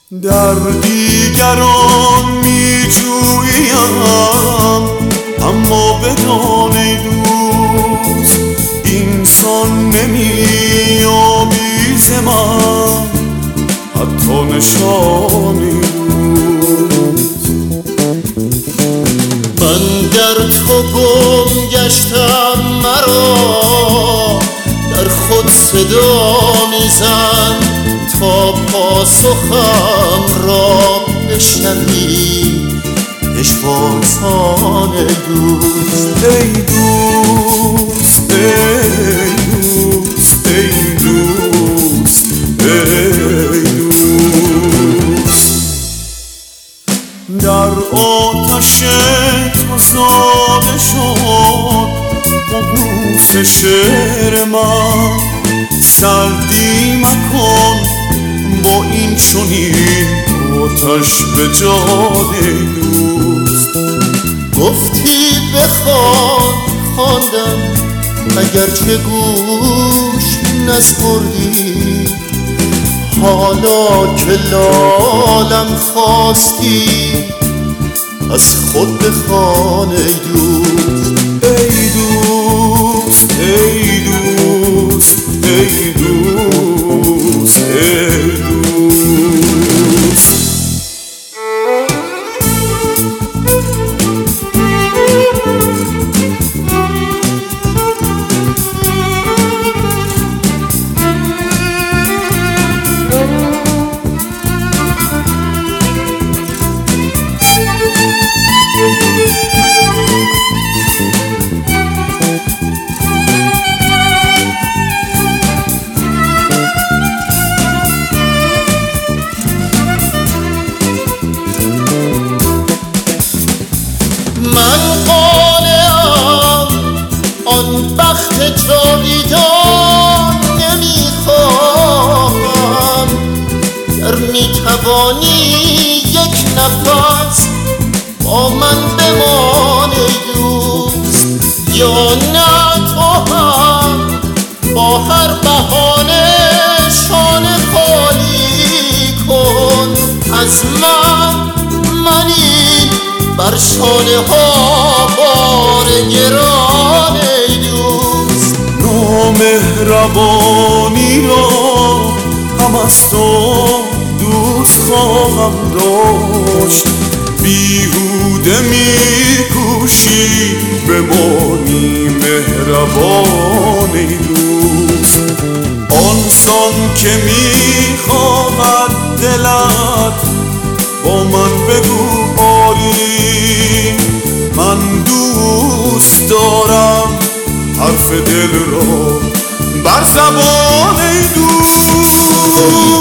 در دیگران می جویم، اما بدان ای دوست اینسان نمی یابی ز من حتی نشانی دوست. من در تو گم گشتم، مرا در خود صدا میزن تا پاسخم را بشنوی پشوازان دوست. ای دوست ای دوست ای دوست ای دوست، در آتش تو زاده شد ققوس شعر من. سردی مکن با این چنین آتش به جان ای دوست. گفتی بخوان خواندم اگرچه گوش نسپردی، حالا که لالم خواستی از خود بخوان ای دوست. ای دوست ای دوست ای دوست ای دوست. من قانعم آن بخت جاویدان نمیخواهم، گر میتوانی یک نفس با من بمان ای دوست، یا نه تو هم با هر بهانه شانه خالی کن از من. این بر شانه ها بار گران ای دوست. نامهربانی را هم از تو دوست خواهم داشت، بیهوده میکوشی بمانی مهربان ای دوست. آنسان که میخواهد دلت با من بگو باری، من دوست دارم حرف دل را بر زبان ای دوست.